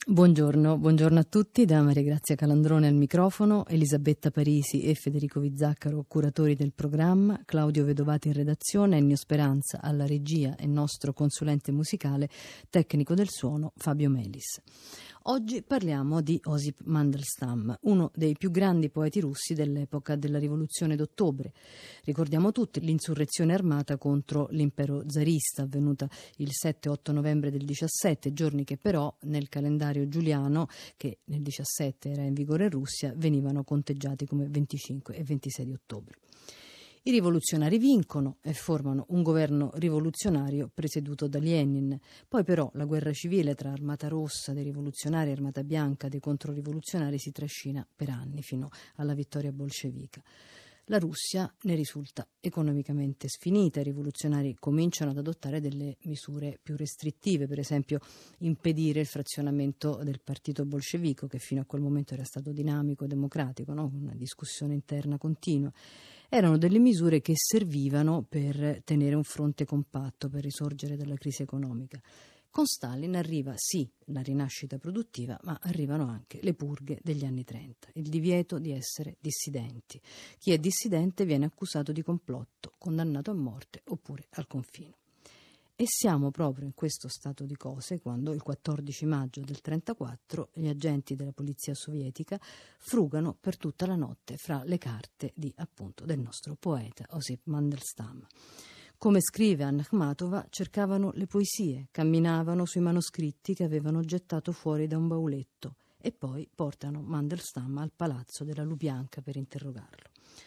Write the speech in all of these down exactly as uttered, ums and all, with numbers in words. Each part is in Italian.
Buongiorno, buongiorno a tutti da Maria Grazia Calandrone al microfono, Elisabetta Parisi e Federico Vizzaccaro, curatori del programma, Claudio Vedovati in redazione, Ennio Speranza alla regia e nostro consulente musicale, tecnico del suono Fabio Melis. Oggi parliamo di Osip Mandelstam, uno dei più grandi poeti russi dell'epoca della rivoluzione d'ottobre. Ricordiamo tutti l'insurrezione armata contro l'impero zarista avvenuta il sette otto novembre del diciassette, giorni che però nel calendario giuliano, che nel diciassette era in vigore in Russia, venivano conteggiati come venticinque e ventisei di ottobre. I rivoluzionari vincono e formano un governo rivoluzionario presieduto da Lenin. Poi però la guerra civile tra Armata Rossa dei rivoluzionari e Armata Bianca dei controrivoluzionari si trascina per anni fino alla vittoria bolscevica. La Russia ne risulta economicamente sfinita, i rivoluzionari cominciano ad adottare delle misure più restrittive, per esempio impedire il frazionamento del partito bolscevico, che fino a quel momento era stato dinamico e democratico, no? Una discussione interna continua. Erano delle misure che servivano per tenere un fronte compatto, per risorgere dalla crisi economica. Con Stalin arriva sì la rinascita produttiva, ma arrivano anche le purghe degli anni trenta, il divieto di essere dissidenti. Chi è dissidente viene accusato di complotto, condannato a morte oppure al confino. E siamo proprio in questo stato di cose quando il quattordici maggio del trentaquattro gli agenti della polizia sovietica frugano per tutta la notte fra le carte di, appunto, del nostro poeta Osip Mandelstam. Come scrive Anna Akhmatova, cercavano le poesie, camminavano sui manoscritti che avevano gettato fuori da un bauletto e poi portano Mandelstam al palazzo della Lubianka per interrogarlo.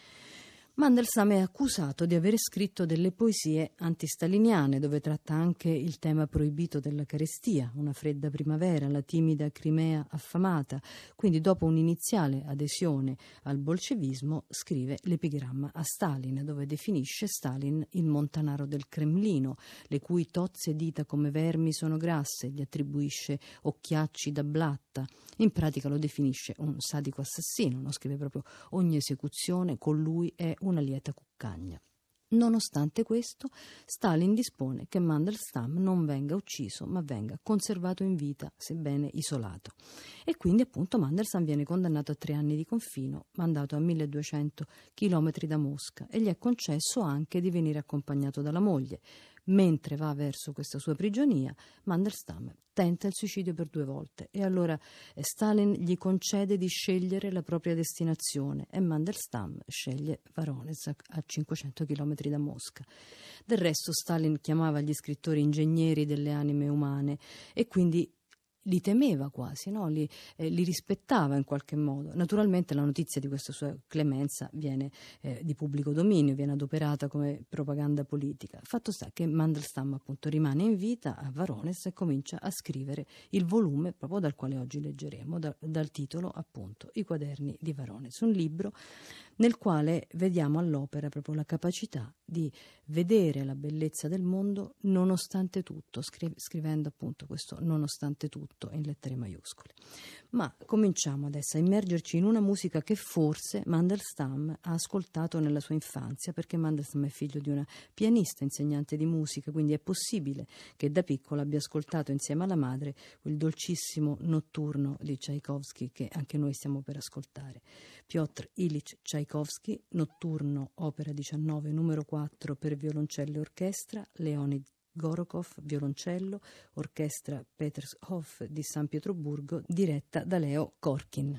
Mandelstam è accusato di aver scritto delle poesie antistaliniane, dove tratta anche il tema proibito della carestia, una fredda primavera, la timida Crimea affamata. Quindi dopo un'iniziale adesione al bolscevismo scrive l'epigramma a Stalin, dove definisce Stalin il montanaro del Cremlino, le cui tozze dita come vermi sono grasse, gli attribuisce occhiacci da blatta. In pratica lo definisce un sadico assassino, no? Scrive proprio ogni esecuzione con lui è una lieta cuccagna. Nonostante questo, Stalin dispone che Mandelstam non venga ucciso, ma venga conservato in vita, sebbene isolato. E quindi appunto Mandelstam viene condannato a tre anni di confino, mandato a milleduecento chilometri da Mosca e gli è concesso anche di venire accompagnato dalla moglie. Mentre va verso questa sua prigionia, Mandelstam tenta il suicidio per due volte e allora Stalin gli concede di scegliere la propria destinazione e Mandelstam sceglie Voronezh a cinquecento chilometri da Mosca. Del resto Stalin chiamava gli scrittori ingegneri delle anime umane e quindi li temeva quasi, no? li, eh, li rispettava in qualche modo. Naturalmente la notizia di questa sua clemenza viene eh, di pubblico dominio, viene adoperata come propaganda politica. Fatto sta che Mandelstam appunto rimane in vita a Voronezh e comincia a scrivere il volume proprio dal quale oggi leggeremo, da, dal titolo appunto I quaderni di Voronezh, un libro nel quale vediamo all'opera proprio la capacità di vedere la bellezza del mondo nonostante tutto, scri- scrivendo appunto questo nonostante tutto in lettere maiuscole. Ma cominciamo adesso a immergerci in una musica che forse Mandelstam ha ascoltato nella sua infanzia, perché Mandelstam è figlio di una pianista, insegnante di musica, quindi è possibile che da piccolo abbia ascoltato insieme alla madre quel dolcissimo notturno di Tchaikovsky che anche noi stiamo per ascoltare. Piotr Ilyich Tchaikovsky, notturno, opera diciannove, numero quattro per violoncello e orchestra, Leonid Gorokhov, violoncello, orchestra Petershof di San Pietroburgo, diretta da Leo Korkin.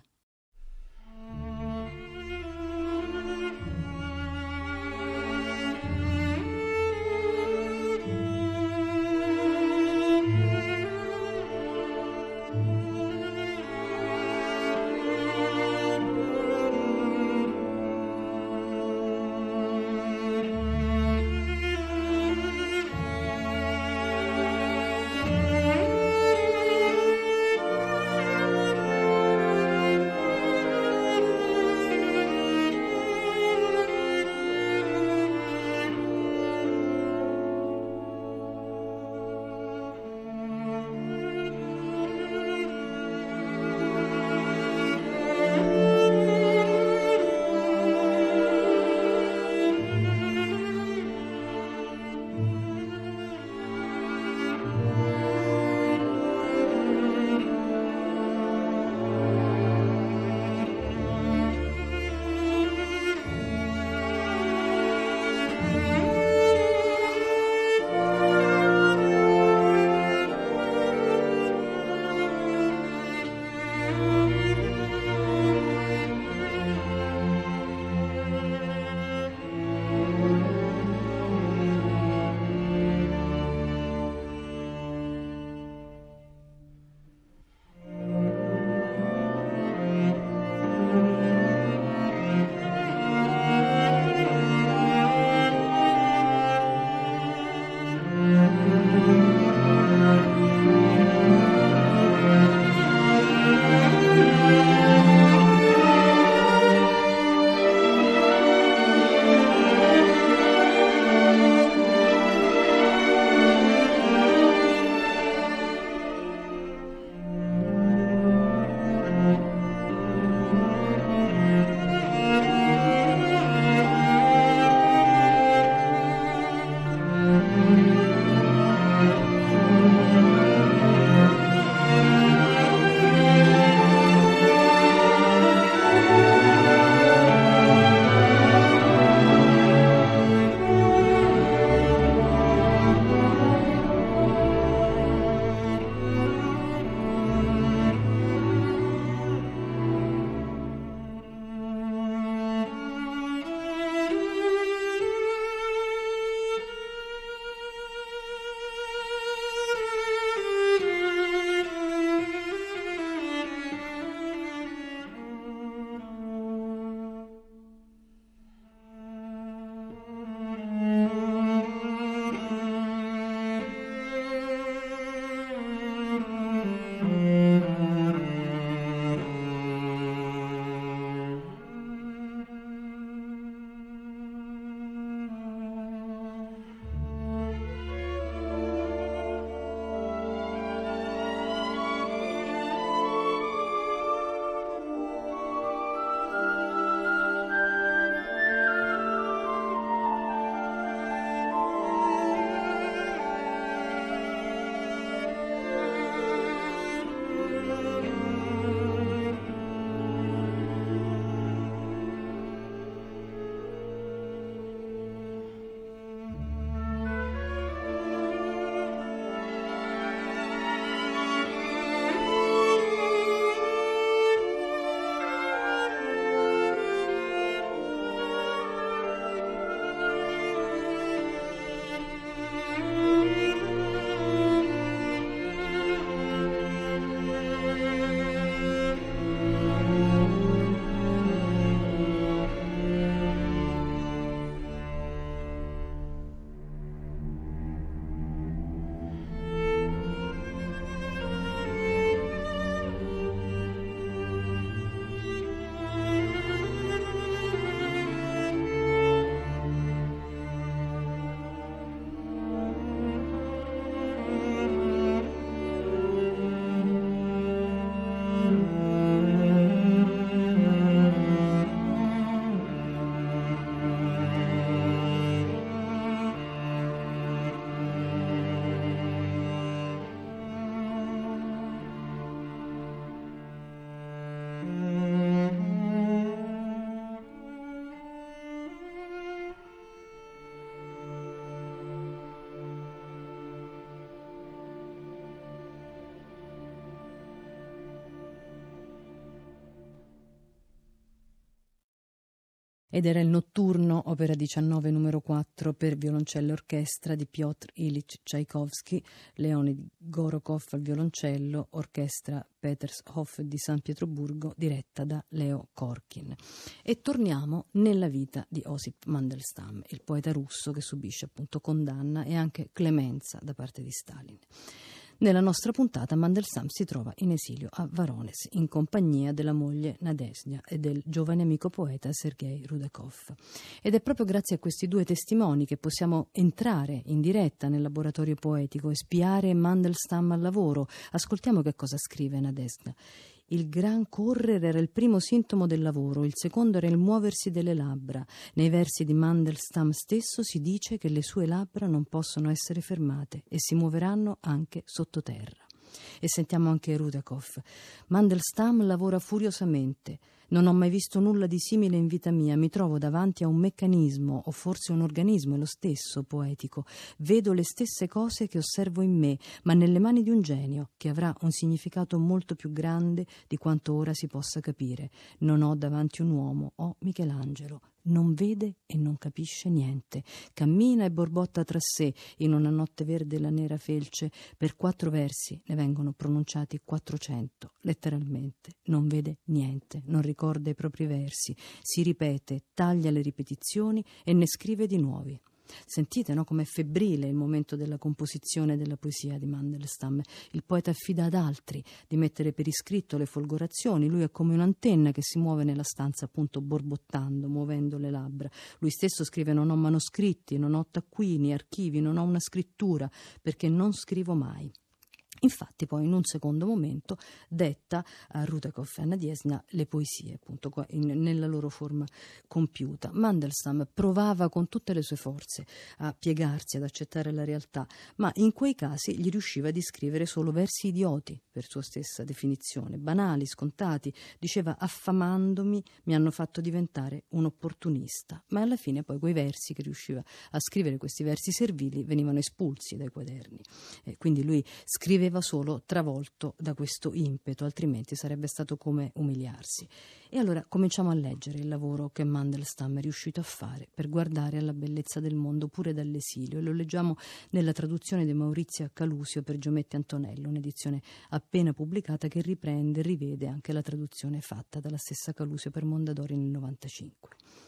ed era il Notturno, opera diciannove numero quattro per violoncello e orchestra di Piotr Ilyich Tchaikovsky, Leonid Gorokov al violoncello, orchestra Petershof di San Pietroburgo diretta da Leo Korkin. E torniamo nella vita di Osip Mandelstam, il poeta russo che subisce appunto condanna e anche clemenza da parte di Stalin. Nella nostra puntata Mandelstam si trova in esilio a Voronezh in compagnia della moglie Nadezhda e del giovane amico poeta Sergei Rudakov. Ed è proprio grazie a questi due testimoni che possiamo entrare in diretta nel laboratorio poetico e spiare Mandelstam al lavoro. Ascoltiamo che cosa scrive Nadezhda. Il gran correre era il primo sintomo del lavoro, il secondo era il muoversi delle labbra. Nei versi di Mandelstam stesso si dice che le sue labbra non possono essere fermate e si muoveranno anche sottoterra. E sentiamo anche Rudakov. Mandelstam lavora furiosamente. Non ho mai visto nulla di simile in vita mia. Mi trovo davanti a un meccanismo, o forse un organismo, è lo stesso, poetico. Vedo le stesse cose che osservo in me, ma nelle mani di un genio, che avrà un significato molto più grande di quanto ora si possa capire. Non ho davanti un uomo, ho Michelangelo. Non vede e non capisce niente. Cammina e borbotta tra sé in una notte verde la nera felce. Per quattro versi ne vengono pronunciati quattrocento, letteralmente. Non vede niente, non ricorda i propri versi, si ripete, taglia le ripetizioni e ne scrive di nuovi. Sentite, no, com'è febbrile il momento della composizione della poesia di Mandelstam. Il poeta affida ad altri di mettere per iscritto le folgorazioni. Lui è come un'antenna che si muove nella stanza, appunto borbottando, muovendo le labbra. Lui stesso scrive: non ho manoscritti, non ho taccuini, archivi, non ho una scrittura, perché non scrivo mai. Infatti poi in un secondo momento detta a Rudakov e a Nadezhda le poesie, appunto in, nella loro forma compiuta. Mandelstam provava con tutte le sue forze a piegarsi, ad accettare la realtà, ma in quei casi gli riusciva di scrivere solo versi idioti, per sua stessa definizione, banali, scontati. Diceva: affamandomi mi hanno fatto diventare un opportunista. Ma alla fine poi quei versi che riusciva a scrivere, questi versi servili, venivano espulsi dai quaderni. E quindi lui scriveva solo travolto da questo impeto, altrimenti sarebbe stato come umiliarsi. E allora cominciamo a leggere il lavoro che Mandelstam è riuscito a fare per guardare alla bellezza del mondo pure dall'esilio, e lo leggiamo nella traduzione di Maurizio Calusio per Giometti Antonello, un'edizione appena pubblicata che riprende e rivede anche la traduzione fatta dalla stessa Calusio per Mondadori nel novantacinque.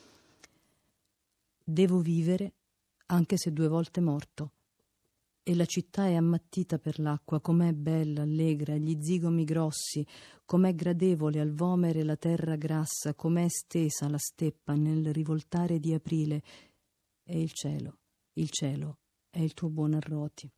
Devo vivere anche se due volte morto. E la città è ammattita per l'acqua, com'è bella, allegra, gli zigomi grossi, com'è gradevole al vomere la terra grassa, com'è stesa la steppa nel rivoltare di aprile. E il cielo, il cielo è il tuo buon Arroti.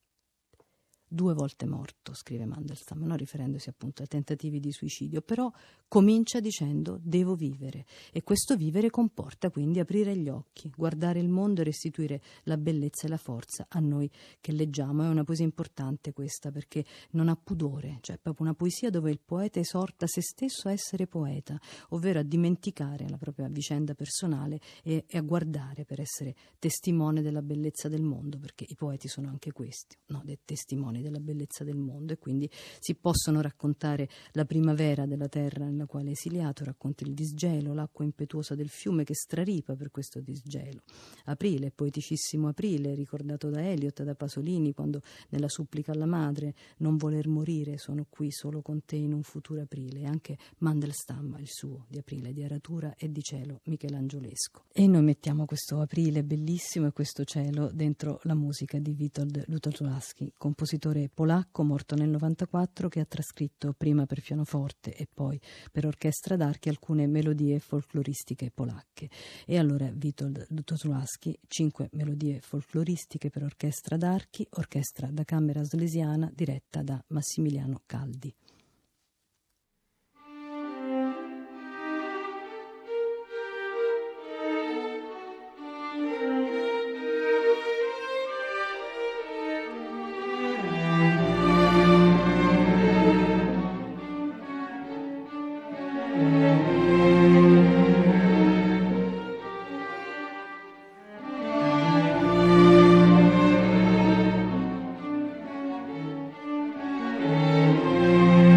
Due volte morto, scrive Mandelstam, no? Riferendosi appunto ai tentativi di suicidio, però comincia dicendo devo vivere, e questo vivere comporta quindi aprire gli occhi, guardare il mondo e restituire la bellezza e la forza a noi che leggiamo. È una poesia importante questa, perché non ha pudore, cioè è proprio una poesia dove il poeta esorta se stesso a essere poeta, ovvero a dimenticare la propria vicenda personale e, e a guardare per essere testimone della bellezza del mondo, perché i poeti sono anche questi, no? Dei testimoni della bellezza del mondo, e quindi si possono raccontare la primavera della terra nella quale è esiliato, racconta il disgelo, l'acqua impetuosa del fiume che straripa per questo disgelo. Aprile, poeticissimo aprile, ricordato da Eliot, da Pasolini, quando nella supplica alla madre: non voler morire, sono qui solo con te in un futuro aprile. E anche Mandelstam, il suo, di aprile, di aratura e di cielo michelangiolesco. E noi mettiamo questo aprile bellissimo e questo cielo dentro la musica di Witold Lutosławski, compositore polacco morto nel novantaquattro, che ha trascritto prima per pianoforte e poi per orchestra d'archi alcune melodie folcloristiche polacche. E allora Witold Lutosławski, cinque melodie folcloristiche per orchestra d'archi, orchestra da camera slesiana diretta da Massimiliano Caldi. Thank you.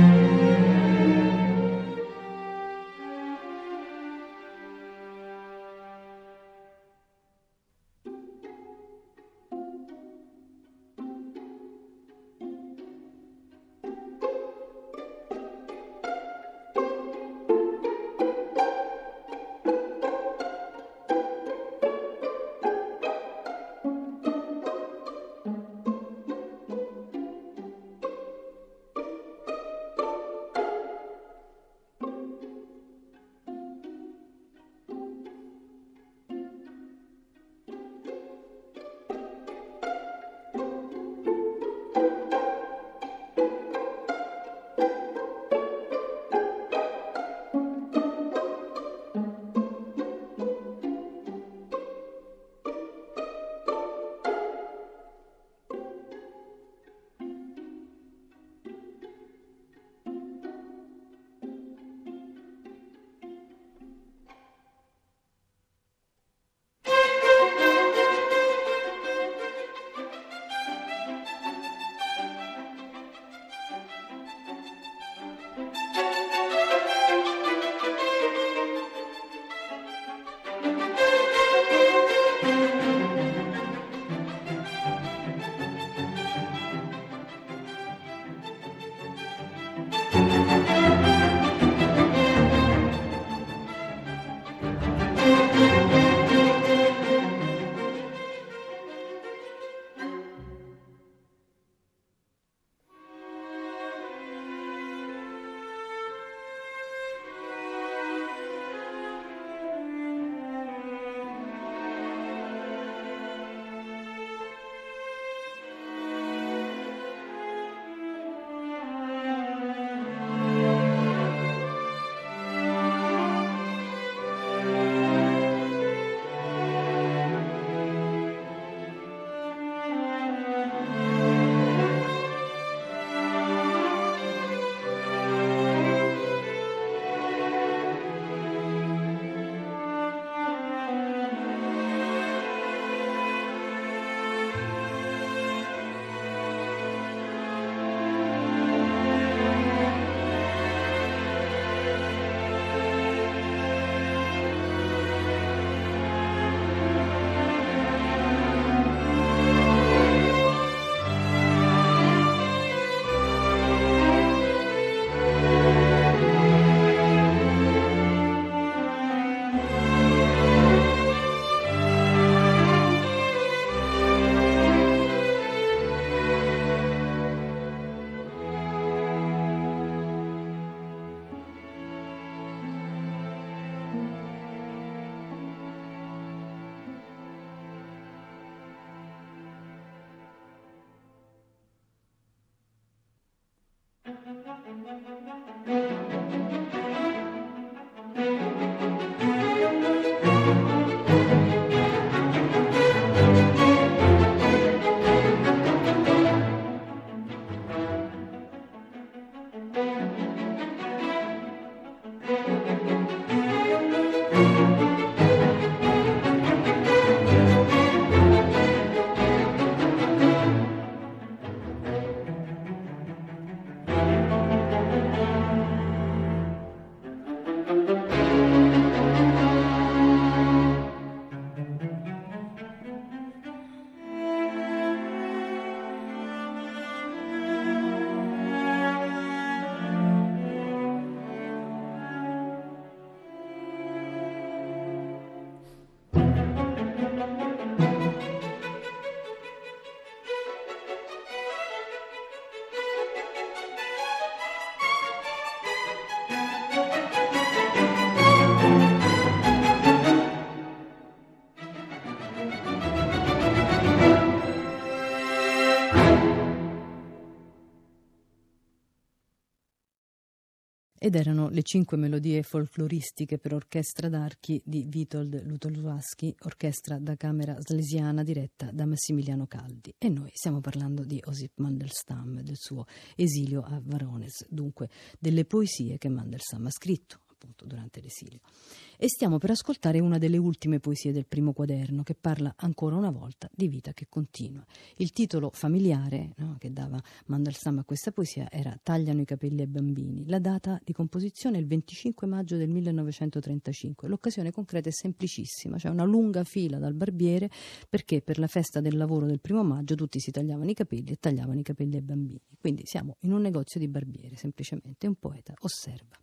Ed erano le cinque melodie folcloristiche per orchestra d'archi di Witold Lutoslawski, orchestra da camera slesiana diretta da Massimiliano Caldi. E noi stiamo parlando di Osip Mandelstam, del suo esilio a Varones, dunque delle poesie che Mandelstam ha scritto appunto durante l'esilio. E stiamo per ascoltare una delle ultime poesie del primo quaderno, che parla ancora una volta di vita che continua. Il titolo familiare, no, che dava Mandelstam a questa poesia era Tagliano i capelli ai bambini. La data di composizione è il venticinque maggio del millenovecentotrentacinque. L'occasione concreta è semplicissima, c'è una lunga fila dal barbiere perché per la festa del lavoro del primo maggio tutti si tagliavano i capelli e tagliavano i capelli ai bambini. Quindi siamo in un negozio di barbiere, semplicemente. Un poeta osserva.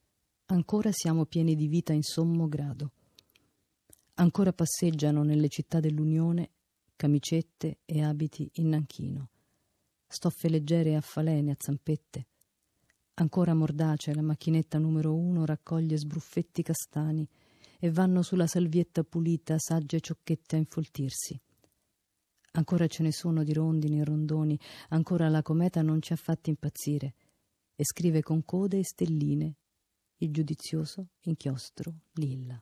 Ancora siamo pieni di vita in sommo grado. Ancora passeggiano nelle città dell'Unione camicette e abiti in nanchino, stoffe leggere a falene, a zampette. Ancora mordace la macchinetta numero uno raccoglie sbruffetti castani e vanno sulla salvietta pulita sagge ciocchette a infoltirsi. Ancora ce ne sono di rondini e rondoni, ancora la cometa non ci ha fatti impazzire e scrive con code e stelline il giudizioso inchiostro lilla.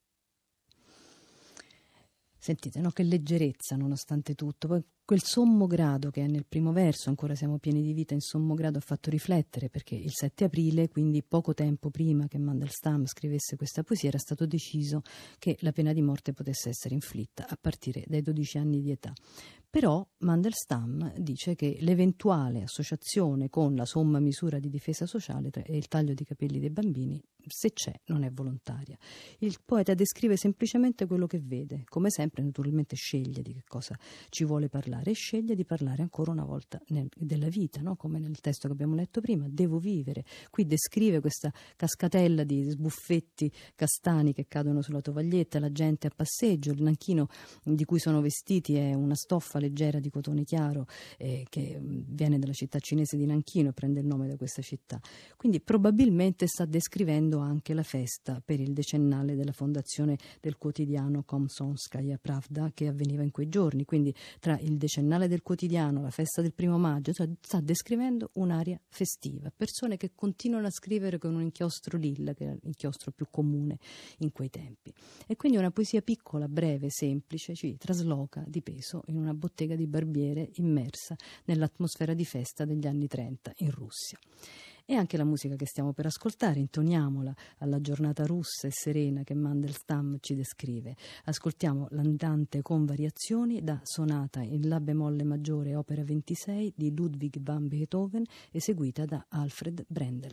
Sentite, no? Che leggerezza nonostante tutto. Poi quel sommo grado che è nel primo verso, ancora siamo pieni di vita in sommo grado, ha fatto riflettere perché il sette aprile, quindi poco tempo prima che Mandelstam scrivesse questa poesia, era stato deciso che la pena di morte potesse essere inflitta a partire dai dodici anni di età. Però Mandelstam dice che l'eventuale associazione con la somma misura di difesa sociale e il taglio di capelli dei bambini, se c'è, non è volontaria. Il poeta descrive semplicemente quello che vede, come sempre naturalmente sceglie di che cosa ci vuole parlare e sceglie di parlare ancora una volta nel, della vita, no? Come nel testo che abbiamo letto prima, devo vivere. Qui descrive questa cascatella di sbuffetti castani che cadono sulla tovaglietta, la gente a passeggio, il nanchino di cui sono vestiti è una stoffa leggera di cotone chiaro eh, che viene dalla città cinese di Nanchino e prende il nome da questa città. Quindi probabilmente sta descrivendo anche la festa per il decennale della fondazione del quotidiano Komsomolskaya Pravda che avveniva in quei giorni. Quindi tra il decennale del quotidiano, la festa del primo maggio, sta descrivendo un'aria festiva. Persone che continuano a scrivere con un inchiostro lilla, che era l'inchiostro più comune in quei tempi. E quindi una poesia piccola, breve, semplice, ci trasloca di peso in una bottega di barbiere immersa nell'atmosfera di festa degli anni trenta in Russia. E anche la musica che stiamo per ascoltare, intoniamola alla giornata russa e serena che Mandelstam ci descrive. Ascoltiamo l'andante con variazioni da sonata in La bemolle maggiore opera ventisei di Ludwig van Beethoven, eseguita da Alfred Brendel.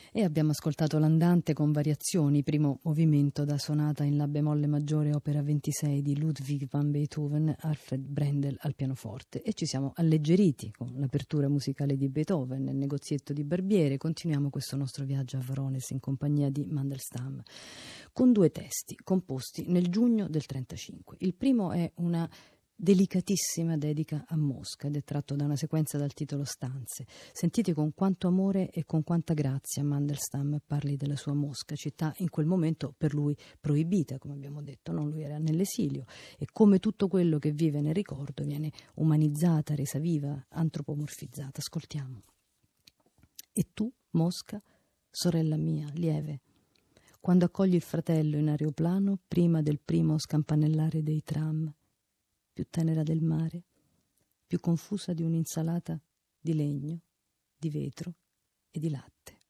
E abbiamo ascoltato l'Andante con variazioni, primo movimento da sonata in La bemolle maggiore opera ventisei di Ludwig van Beethoven, Alfred Brendel al pianoforte, e ci siamo alleggeriti con l'apertura musicale di Beethoven nel negozietto di Barbiere. Continuiamo questo nostro viaggio a Voronezh in compagnia di Mandelstam con due testi composti nel giugno del trentacinque. Il primo è una delicatissima dedica a Mosca ed è tratto da una sequenza dal titolo Stanze. Sentite con quanto amore e con quanta grazia Mandelstam parli della sua Mosca, città in quel momento per lui proibita, come abbiamo detto, no? Lui era nell'esilio e come tutto quello che vive nel ricordo viene umanizzata, resa viva, antropomorfizzata. Ascoltiamo. E tu, Mosca, sorella mia, lieve, quando accogli il fratello in aeroplano prima del primo scampanellare dei tram, più tenera del mare, più confusa di un'insalata di legno, di vetro e di latte.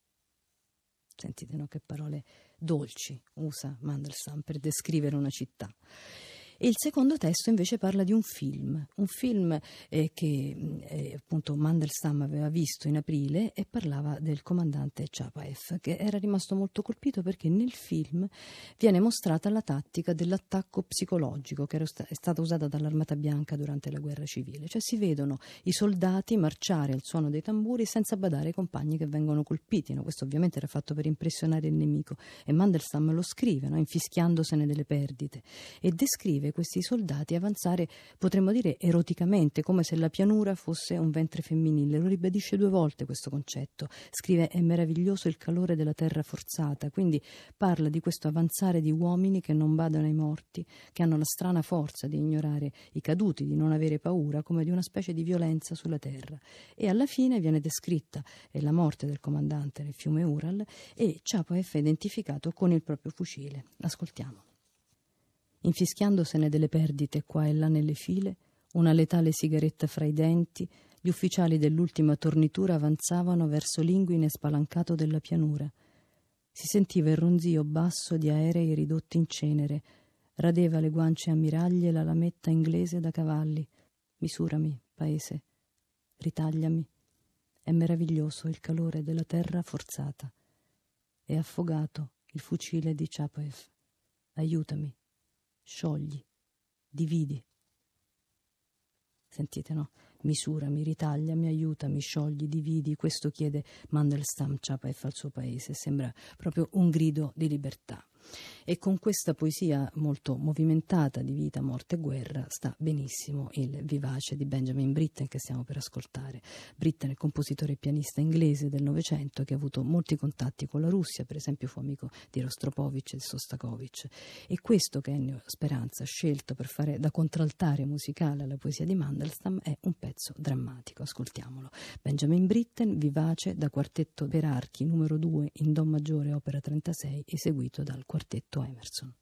Sentite, no, che parole dolci usa Mandelstam per descrivere una città. E il secondo testo invece parla di un film, un film eh, che eh, appunto Mandelstam aveva visto in aprile e parlava del comandante Chapaev, che era rimasto molto colpito perché nel film viene mostrata la tattica dell'attacco psicologico che era sta- è stata usata dall'Armata Bianca durante la guerra civile, cioè si vedono i soldati marciare al suono dei tamburi senza badare ai compagni che vengono colpiti, no? Questo ovviamente era fatto per impressionare il nemico e Mandelstam lo scrive, no? Infischiandosene delle perdite, e descrive questi soldati avanzare, potremmo dire eroticamente, come se la pianura fosse un ventre femminile. Lo ribadisce due volte questo concetto. Scrive: è meraviglioso il calore della terra forzata, quindi parla di questo avanzare di uomini che non badano ai morti, che hanno la strana forza di ignorare i caduti, di non avere paura, come di una specie di violenza sulla terra. E alla fine viene descritta la morte del comandante nel fiume Ural e Chapaev è identificato con il proprio fucile. Ascoltiamo. Infischiandosene delle perdite qua e là nelle file, una letale sigaretta fra i denti, gli ufficiali dell'ultima tornitura avanzavano verso l'inguine spalancato della pianura. Si sentiva il ronzio basso di aerei ridotti in cenere, radeva le guance ammiraglie la lametta inglese da cavalli. Misurami, paese, ritagliami. È meraviglioso il calore della terra forzata. È affogato il fucile di Chapaev. Aiutami. Sciogli, dividi. Sentite, no? Misurami, ritagliami, aiutami, sciogli, dividi. Questo chiede Mandelstam Chapaev al suo paese. Sembra proprio un grido di libertà. E con questa poesia molto movimentata di vita, morte e guerra sta benissimo il Vivace di Benjamin Britten che stiamo per ascoltare. Britten è compositore e pianista inglese del Novecento che ha avuto molti contatti con la Russia, per esempio fu amico di Rostropovich e di Sostakovich, e questo che Ennio Speranza ha scelto per fare da contraltare musicale alla poesia di Mandelstam è un pezzo drammatico. Ascoltiamolo. Benjamin Britten, Vivace, da quartetto per archi numero due in Do maggiore opera trentasei, eseguito dal quartetto Emerson.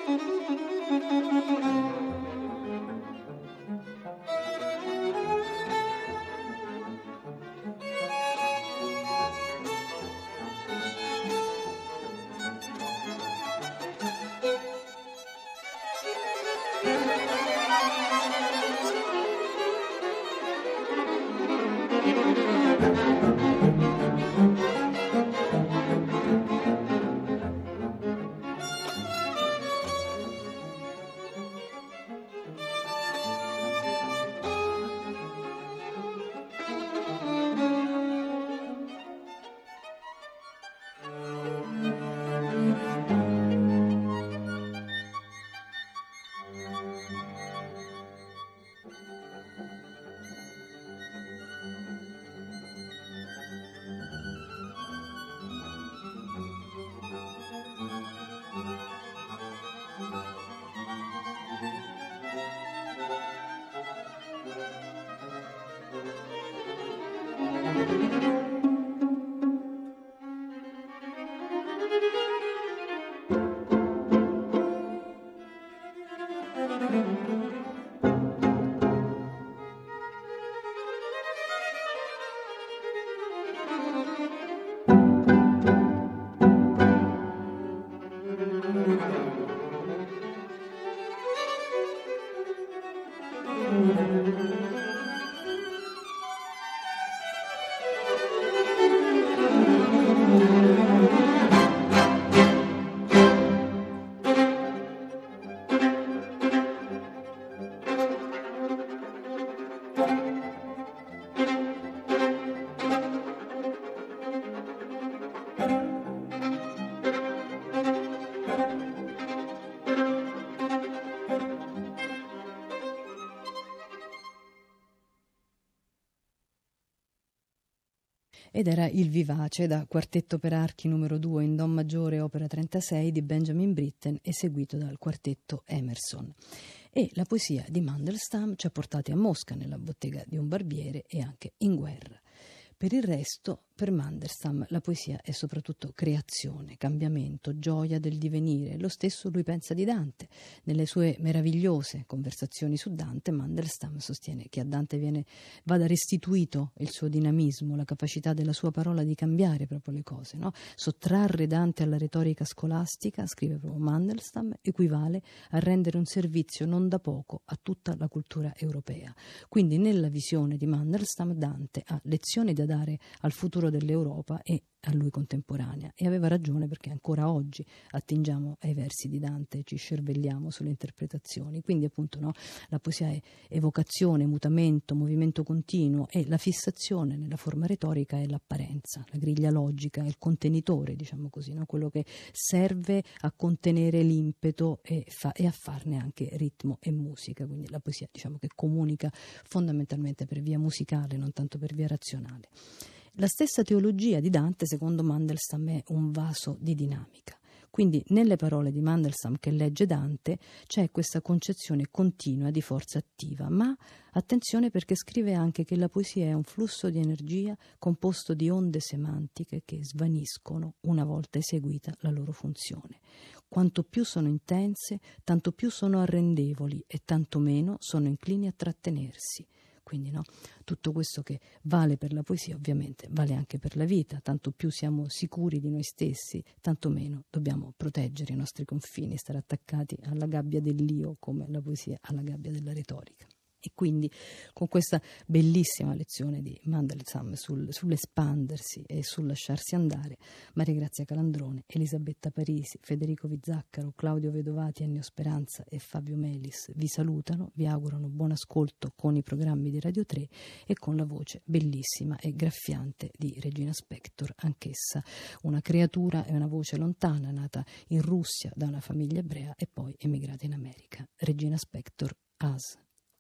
Ed era Il Vivace da Quartetto per archi numero due in Do maggiore opera trentasei di Benjamin Britten, eseguito dal quartetto Emerson. E la poesia di Mandelstam ci ha portati a Mosca, nella bottega di un barbiere, e anche in guerra. Per il resto, per Mandelstam la poesia è soprattutto creazione, cambiamento, gioia del divenire. Lo stesso lui pensa di Dante. Nelle sue meravigliose conversazioni su Dante, Mandelstam sostiene che a Dante viene, vada restituito il suo dinamismo, la capacità della sua parola di cambiare proprio le cose, no? Sottrarre Dante alla retorica scolastica, scrive proprio Mandelstam, equivale a rendere un servizio non da poco a tutta la cultura europea. Quindi nella visione di Mandelstam Dante ha lezioni da dare al futuro dell'Europa e a lui contemporanea, e aveva ragione, perché ancora oggi attingiamo ai versi di Dante e ci scervelliamo sulle interpretazioni. Quindi appunto no, la poesia è evocazione, mutamento, movimento continuo, e la fissazione nella forma retorica è l'apparenza, la griglia logica, il contenitore, diciamo così, no? Quello che serve a contenere l'impeto e, fa, e a farne anche ritmo e musica. Quindi la poesia, diciamo, che comunica fondamentalmente per via musicale, non tanto per via razionale. La stessa teologia di Dante, secondo Mandelstam, è un vaso di dinamica. Quindi nelle parole di Mandelstam che legge Dante c'è questa concezione continua di forza attiva, ma attenzione, perché scrive anche che la poesia è un flusso di energia composto di onde semantiche che svaniscono una volta eseguita la loro funzione. Quanto più sono intense, tanto più sono arrendevoli e tanto meno sono inclini a trattenersi. Quindi no, tutto questo che vale per la poesia ovviamente vale anche per la vita. Tanto più siamo sicuri di noi stessi, tanto meno dobbiamo proteggere i nostri confini, stare attaccati alla gabbia dell'io, come la poesia alla gabbia della retorica. E quindi con questa bellissima lezione di Mandelstam sul, sull'espandersi e sul lasciarsi andare, Maria Grazia Calandrone, Elisabetta Parisi, Federico Vizzaccaro, Claudio Vedovati, Ennio Speranza e Fabio Melis vi salutano, vi augurano buon ascolto con i programmi di Radio tre e con la voce bellissima e graffiante di Regina Spektor, anch'essa una creatura e una voce lontana, nata in Russia da una famiglia ebrea e poi emigrata in America. Regina Spektor, As.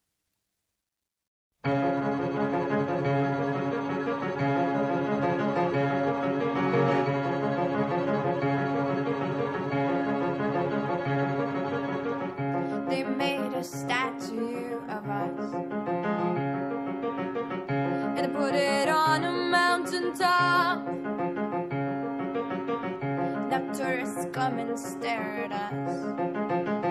They made a statue of us and they put it on a mountain top. Now tourists come and stare at us.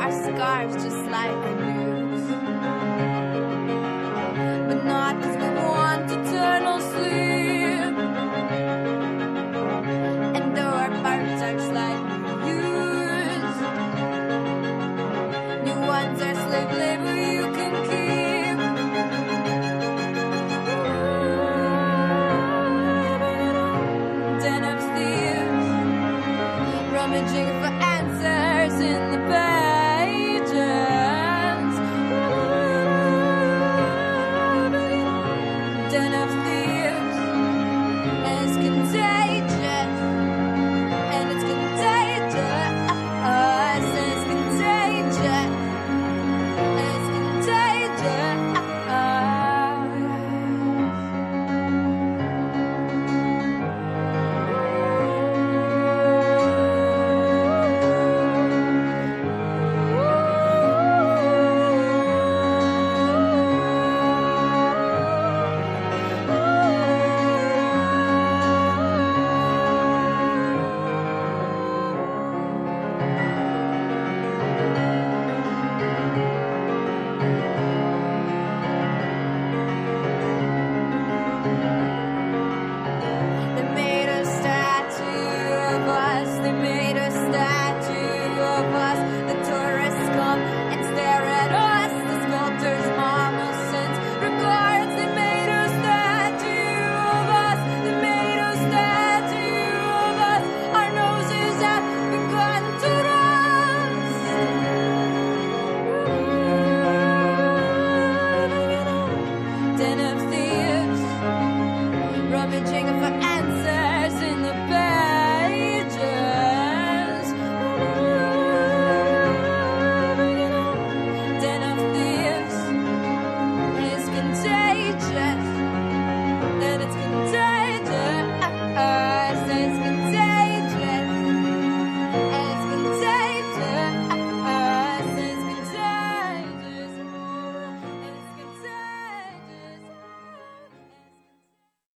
our scars just like the news, but not the